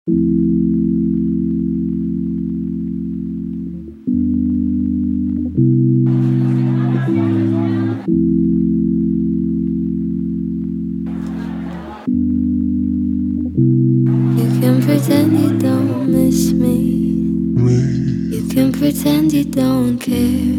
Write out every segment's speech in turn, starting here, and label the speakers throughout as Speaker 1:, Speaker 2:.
Speaker 1: You can pretend you don't miss me. You can pretend you don't care.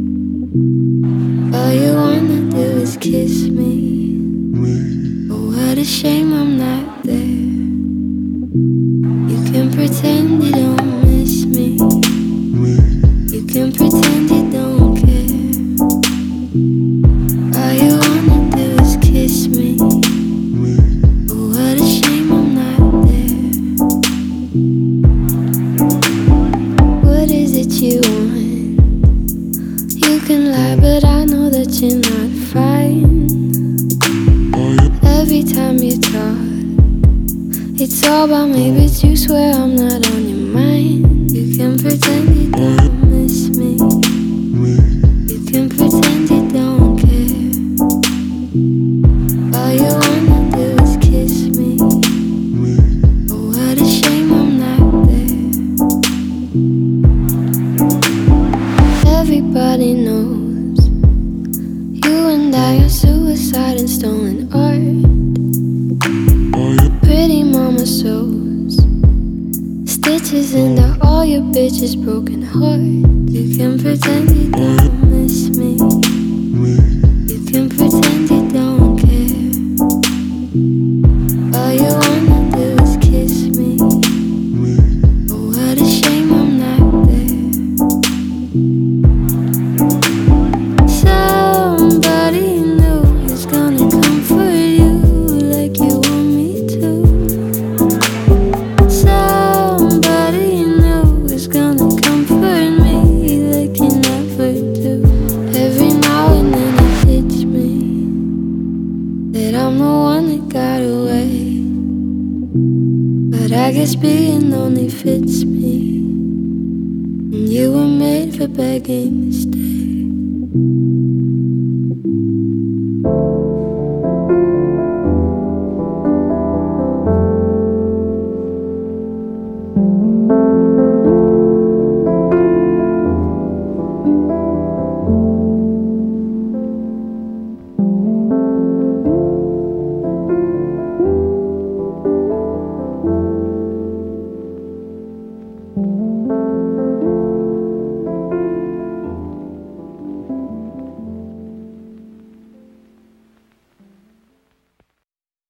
Speaker 1: All you wanna do is kiss me. Oh, what a shame I'm not there. You can pretend you don't miss me. You can pretend you don't care. All you wanna do is kiss me. Oh, what a shame I'm not there. What is it you want? You can lie, but I know that you're not fine. Every time you talk, it's all about me, but you swear I'm not on your mind. You can pretend you don't miss me. You can pretend you don't care. All you wanna do is kiss me. Oh, what a shame I'm not there. Everybody knows you and I are suicide and stolen art. Pretty mama sews stitches into all your bitches' broken heart. You can pretend you don't miss me. You can pretend you don't care. All you wanna do is kiss me. Oh, what a shame I'm not there. Somebody new is gonna comfort you like you want me to. Somebody new is gonna comfort me like you never do. Every now and then it hits me that I'm the one that got away, but I guess being lonely fits me, and you were made for begging to stay.